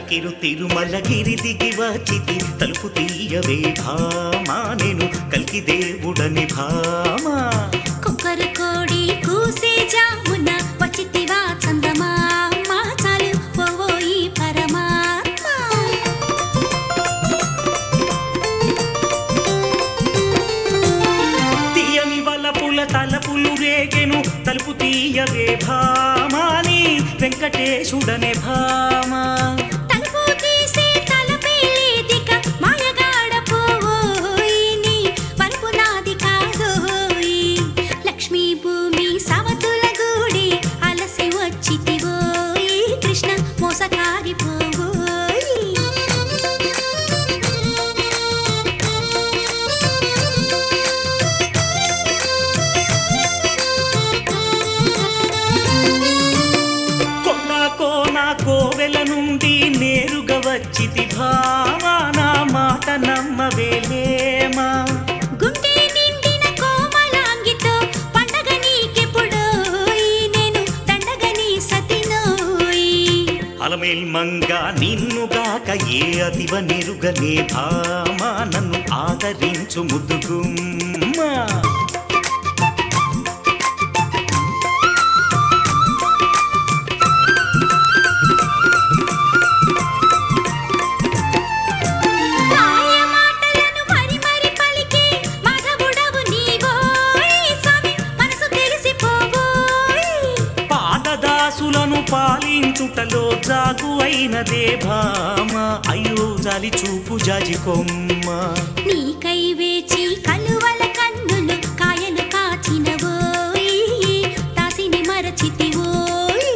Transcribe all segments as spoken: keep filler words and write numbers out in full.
కల్కిరు తిరుమలగిరి దిగి వచ్చితి తలుపు తీయవే భామా నేను కల్కి దేవుడని భామా కుక్కరు కోడి కూసే జామున వచ్చితివా చందమామ చాలు పోవోయి పరమాత్మ తీయని వలపుల తలపులు రేగెను తలుపు తీయవే భామాని వెంకటేశుడనే భామా తలుపు తీసే తలపేలేదిక మాయగాడ పోవోయి నీ వలుపు నాది కాదోయి లక్ష్మీ భూమి సమతుల గూడి అలసి వచ్చితివోయి కృష్ణ మోసకారి పోవోయి కోన కోవెల నుండి నేరుగా వచ్చితి భామా నా మాట నమ్మవేలేమా గుండె నిండిన కోమలాంగితో పండగ నీకెప్పుడోయి నేను దండగని సతినోయి అలమేల్ మంగ నిన్నుగాక ఏ అతివ నెరుగనే భామా నన్ను ఆదరించు ముద్దుగుమ్మా పాదదాసులను పాలించుటలో జాగు అయినదే భామా అయ్యో జాలి చూపు జాజి కొమ్మ నీకై వేచి కలువల కన్నులు కాయలు కాచినవోయి దాసిని మరచితివోయి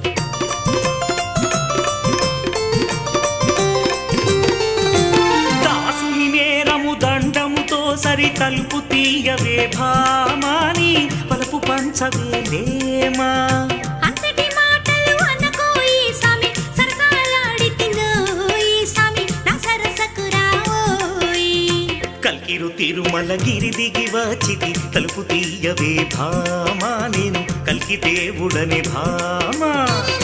దాసుని నేరము దండముతో సరి తలుపు తీయవే భామాని పలుపు పంచవేలేమా అంతటి మాటలు అనకోయి సామి సరసాలాడితినోయి సామి నా సరసకు రావోయి కల్కిరు తిరుమలగిరి దిగి వచ్చితి తలుపు తీయవే భామా నేను కల్కి దేవుడనే భామా